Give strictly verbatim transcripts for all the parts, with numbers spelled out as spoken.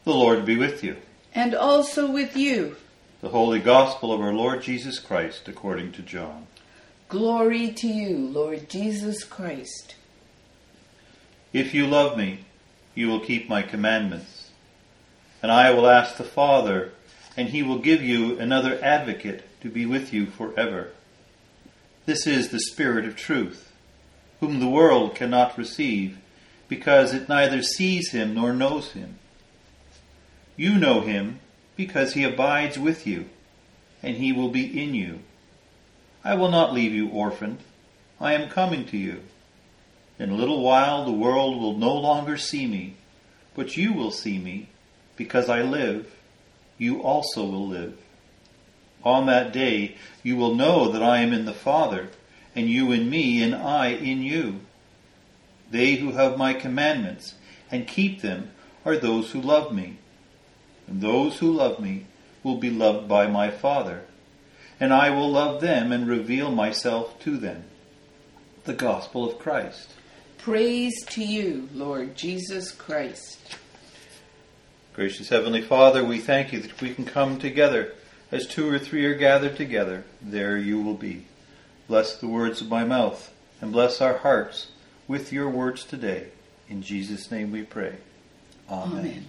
The Lord be with you. And also with you. The Holy Gospel of our Lord Jesus Christ according to John. Glory to you, Lord Jesus Christ. If you love me, you will keep my commandments. And I will ask the Father, and he will give you another advocate to be with you forever. This is the Spirit of truth, whom the world cannot receive, because it neither sees him nor knows him. You know him because he abides with you, and he will be in you. I will not leave you orphaned. I am coming to you. In a little while the world will no longer see me, but you will see me, because I live. You also will live. On that day you will know that I am in the Father, and you in me, and I in you. They who have my commandments and keep them are those who love me. And those who love me will be loved by my Father, and I will love them and reveal myself to them. The Gospel of Christ. Praise to you, Lord Jesus Christ. Gracious Heavenly Father, we thank you that we can come together. As two or three are gathered together, there you will be. Bless the words of my mouth, and bless our hearts with your words today. In Jesus' name we pray. Amen. Amen.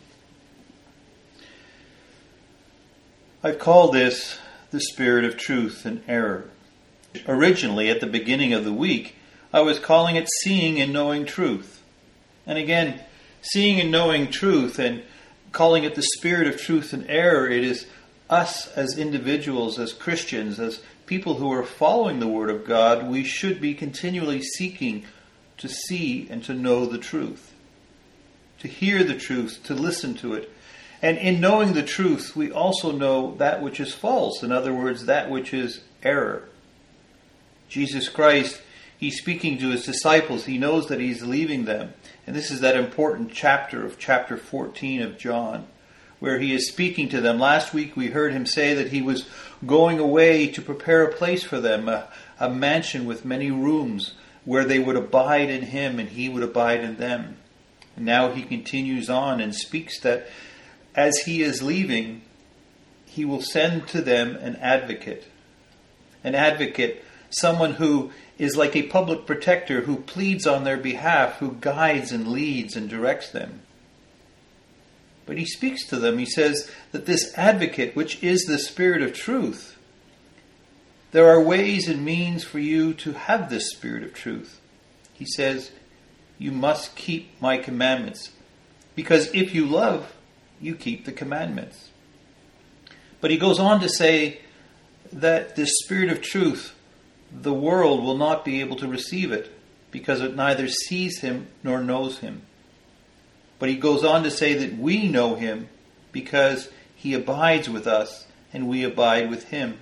I've called this the Spirit of Truth and Error. Originally, at the beginning of the week, I was calling it Seeing and Knowing Truth. And again, seeing and knowing truth and calling it the Spirit of Truth and Error, it is us as individuals, as Christians, as people who are following the Word of God, we should be continually seeking to see and to know the truth, to hear the truth, to listen to it. And in knowing the truth, we also know that which is false. In other words, that which is error. Jesus Christ, he's speaking to his disciples. He knows that he's leaving them. And this is that important chapter of chapter fourteen of John, where he is speaking to them. Last week we heard him say that he was going away to prepare a place for them, a, a mansion with many rooms where they would abide in him and he would abide in them. And now he continues on and speaks that as he is leaving, he will send to them an advocate. An advocate, someone who is like a public protector who pleads on their behalf, who guides and leads and directs them. But he speaks to them. He says that this advocate, which is the Spirit of truth, there are ways and means for you to have this Spirit of truth. He says, you must keep my commandments, because if you love, you keep the commandments. But he goes on to say that this Spirit of truth, the world will not be able to receive it, because it neither sees him nor knows him. But he goes on to say that we know him because he abides with us and we abide with him.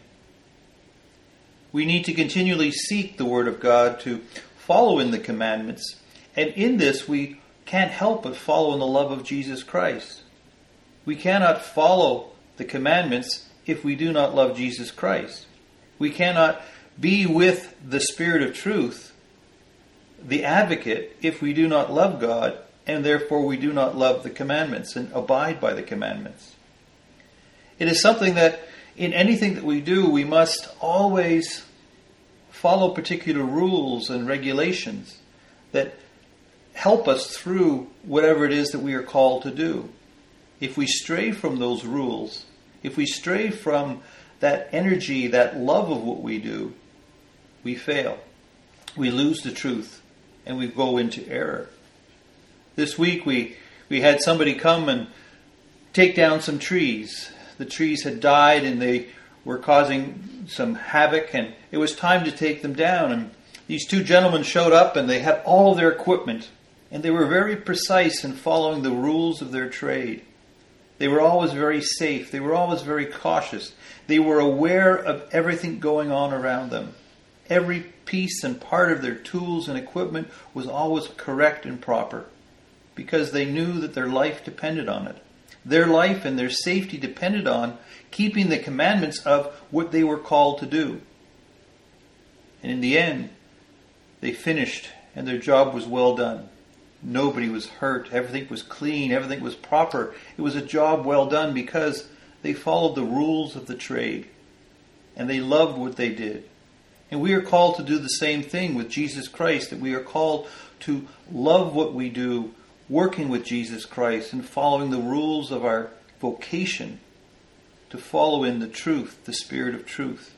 We need to continually seek the Word of God to follow in the commandments. And in this we can't help but follow in the love of Jesus Christ. We cannot follow the commandments if we do not love Jesus Christ. We cannot be with the Spirit of truth, the advocate, if we do not love God, and therefore we do not love the commandments and abide by the commandments. It is something that in anything that we do, we must always follow particular rules and regulations that help us through whatever it is that we are called to do. If we stray from those rules, if we stray from that energy, that love of what we do, we fail. We lose the truth and we go into error. This week we, we had somebody come and take down some trees. The trees had died and they were causing some havoc, and it was time to take them down. And these two gentlemen showed up and they had all of their equipment, and they were very precise in following the rules of their trade. They were always very safe. They were always very cautious. They were aware of everything going on around them. Every piece and part of their tools and equipment was always correct and proper, because they knew that their life depended on it. Their life and their safety depended on keeping the commandments of what they were called to do. And in the end, they finished and their job was well done. nobody was hurt, everything was clean, everything was proper. It was a job well done because they followed the rules of the trade and they loved what they did. And we are called to do the same thing with Jesus Christ, that we are called to love what we do, working with Jesus Christ and following the rules of our vocation, to follow in the truth, the spirit of truth.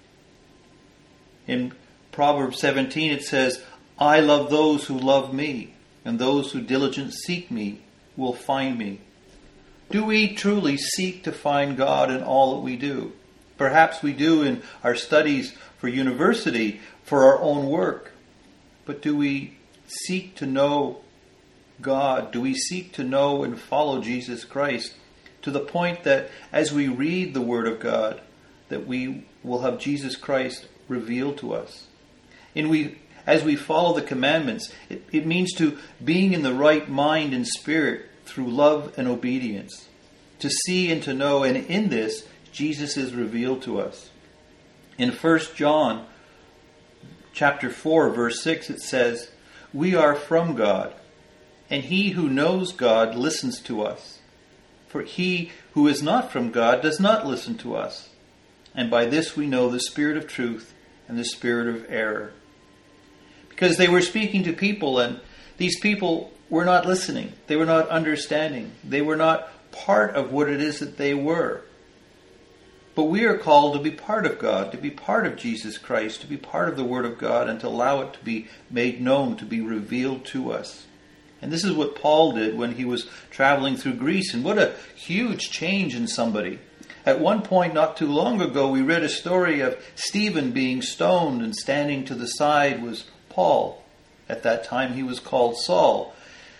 In Proverbs seventeen it says, I love those who love me, and those who diligently seek me will find me. Do we truly seek to find God in all that we do? Perhaps we do in our studies for university, for our own work. But do we seek to know God? Do we seek to know and follow Jesus Christ to the point that as we read the Word of God, that we will have Jesus Christ revealed to us? And we, as we follow the commandments, it, it means to being in the right mind and spirit through love and obedience, to see and to know, and in this, Jesus is revealed to us. In First John chapter four, verse six, it says, we are from God, and he who knows God listens to us. For he who is not from God does not listen to us. And by this we know the spirit of truth and the spirit of error. Because they were speaking to people, and these people were not listening. They were not understanding. They were not part of what it is that they were. But we are called to be part of God, to be part of Jesus Christ, to be part of the Word of God, and to allow it to be made known, to be revealed to us. And this is what Paul did when he was traveling through Greece. And what a huge change in somebody. At one point, not too long ago, we read a story of Stephen being stoned, and standing to the side was Paul. At that time, he was called Saul.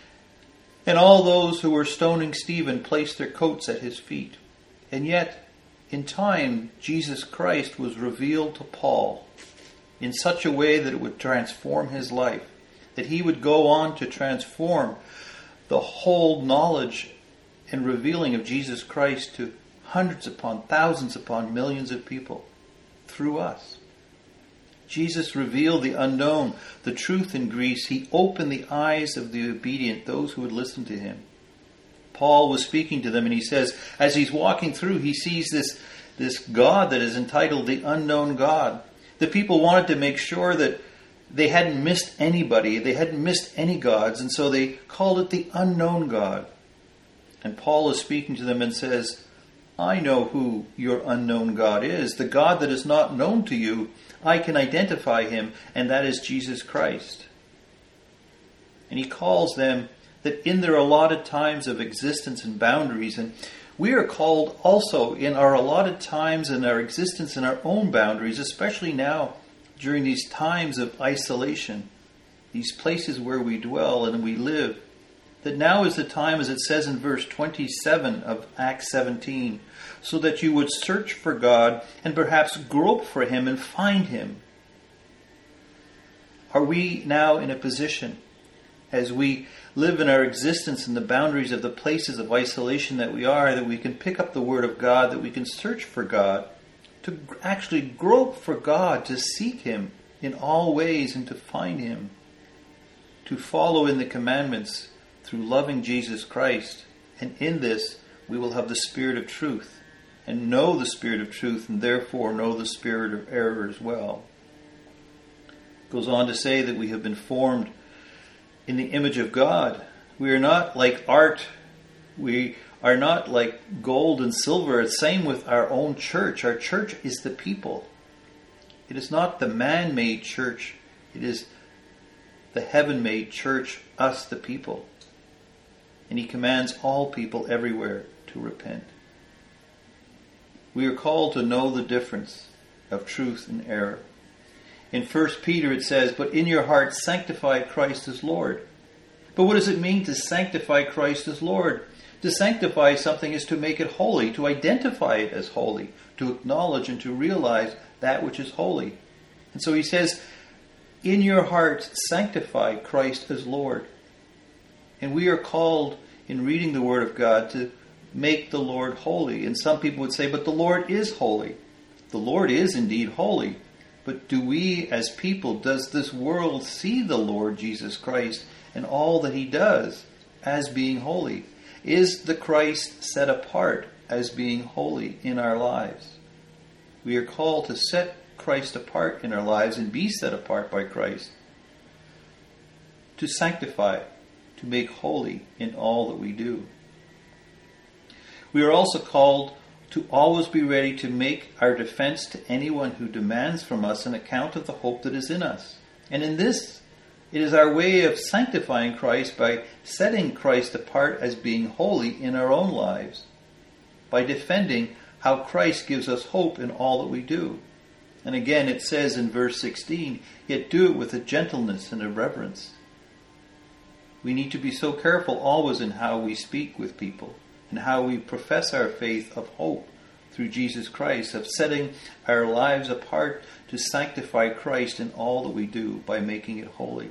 And all those who were stoning Stephen placed their coats at his feet. And yet, in time, Jesus Christ was revealed to Paul in such a way that it would transform his life, that he would go on to transform the whole knowledge and revealing of Jesus Christ to hundreds upon thousands upon millions of people through us. Jesus revealed the unknown, the truth in Greece. He opened the eyes of the obedient, those who would listen to him. Paul was speaking to them, and he says, as he's walking through, he sees this, this God that is entitled the Unknown God. The people wanted to make sure that they hadn't missed anybody, they hadn't missed any gods, and so they called it the Unknown God. And Paul is speaking to them and says, I know who your unknown God is. The God that is not known to you, I can identify him, and that is Jesus Christ. And he calls them that in their allotted times of existence and boundaries, and we are called also in our allotted times and our existence in our own boundaries, especially now during these times of isolation, these places where we dwell and we live, that now is the time, as it says in verse twenty-seven of Acts seventeen, so that you would search for God and perhaps grope for him and find him. Are we now in a position, as we live in our existence in the boundaries of the places of isolation that we are, that we can pick up the Word of God, that we can search for God, to actually grope for God, to seek him in all ways and to find him, to follow in the commandments through loving Jesus Christ. And in this, we will have the spirit of truth and know the spirit of truth, and therefore know the spirit of error as well. It goes on to say that we have been formed in the image of God. We are not like art. We are not like gold and silver. It's the same with our own church. Our church is the people. It is not the man-made church. It is the heaven-made church, us the people. And he commands all people everywhere to repent. We are called to know the difference of truth and error. In First Peter it says, but in your heart sanctify Christ as Lord. But what does it mean to sanctify Christ as Lord? To sanctify something is to make it holy, to identify it as holy, to acknowledge and to realize that which is holy. And so he says, in your heart sanctify Christ as Lord. And we are called in reading the Word of God to make the Lord holy. And some people would say, but the Lord is holy. The Lord is indeed holy. But do we as people, does this world see the Lord Jesus Christ and all that he does as being holy? Is the Christ set apart as being holy in our lives? We are called to set Christ apart in our lives and be set apart by Christ, to sanctify, to make holy in all that we do. We are also called to always be ready to make our defense to anyone who demands from us an account of the hope that is in us. And in this, it is our way of sanctifying Christ by setting Christ apart as being holy in our own lives, by defending how Christ gives us hope in all that we do. And again, it says in verse sixteen, yet do it with a gentleness and a reverence. We need to be so careful always in how we speak with people and how we profess our faith of hope through Jesus Christ, of setting our lives apart to sanctify Christ in all that we do by making it holy.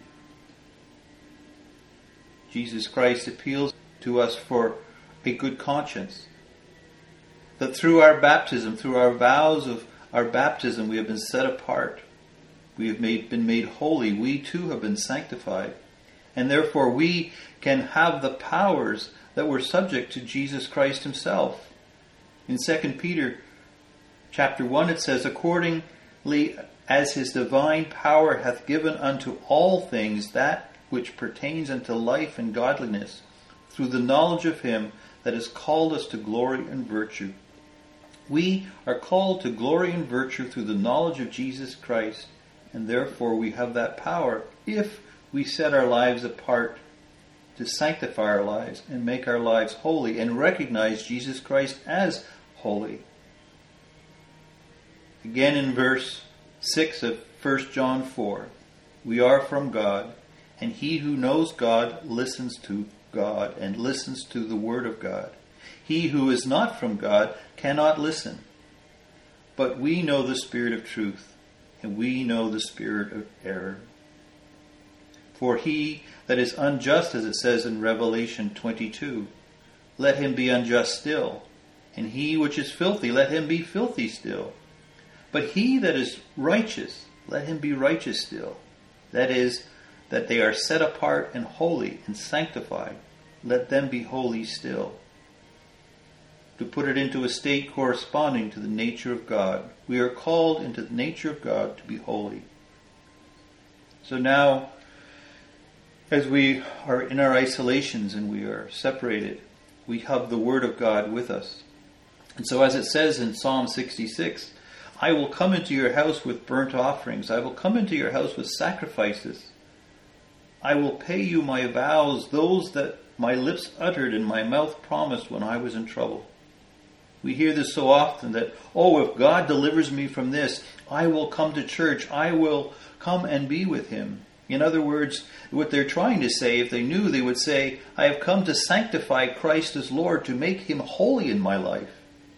Jesus Christ appeals to us for a good conscience, that through our baptism, through our vows of our baptism, we have been set apart. We have made, been made holy. We too have been sanctified. And therefore we can have the powers that were subject to Jesus Christ himself. In Second Peter chapter one it says, accordingly as his divine power hath given unto all things that which pertains unto life and godliness, through the knowledge of him that has called us to glory and virtue. We are called to glory and virtue through the knowledge of Jesus Christ, and therefore we have that power if we set our lives apart to sanctify our lives and make our lives holy and recognize Jesus Christ as holy. Again in verse six of First John four, we are from God, and he who knows God listens to God and listens to the word of God. He who is not from God cannot listen. But we know the spirit of truth, and we know the spirit of error. For he that is unjust, as it says in Revelation twenty-two, let him be unjust still, and he which is filthy, let him be filthy still. But he that is righteous, let him be righteous still. That is, that they are set apart and holy and sanctified, let them be holy still. To put it into a state corresponding to the nature of God, we are called into the nature of God to be holy. So now, as we are in our isolations and we are separated, we have the Word of God with us. And so as it says in Psalm sixty-six, I will come into your house with burnt offerings. I will come into your house with sacrifices. I will pay you my vows, those that my lips uttered and my mouth promised when I was in trouble. We hear this so often that, oh, if God delivers me from this, I will come to church. I will come and be with him. In other words, what they're trying to say, if they knew, they would say, I have come to sanctify Christ as Lord, to make him holy in my life.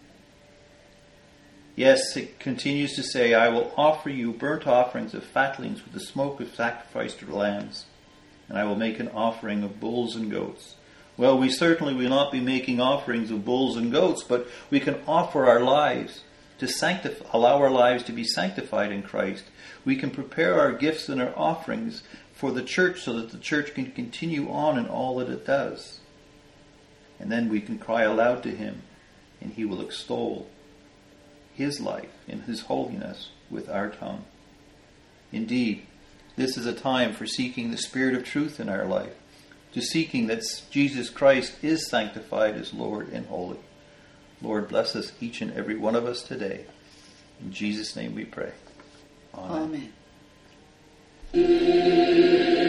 Yes, it continues to say, I will offer you burnt offerings of fatlings with the smoke of sacrificed lambs, and I will make an offering of bulls and goats. Well, we certainly will not be making offerings of bulls and goats, but we can offer our lives to sanctify, allow our lives to be sanctified in Christ. We can prepare our gifts and our offerings for the church so that the church can continue on in all that it does. And then we can cry aloud to him, and he will extol his life in his holiness with our tongue. Indeed, this is a time for seeking the spirit of truth in our life, to seeking that Jesus Christ is sanctified as Lord and holy. Lord, bless us, each and every one of us today. In Jesus' name we pray. Amen. Amen.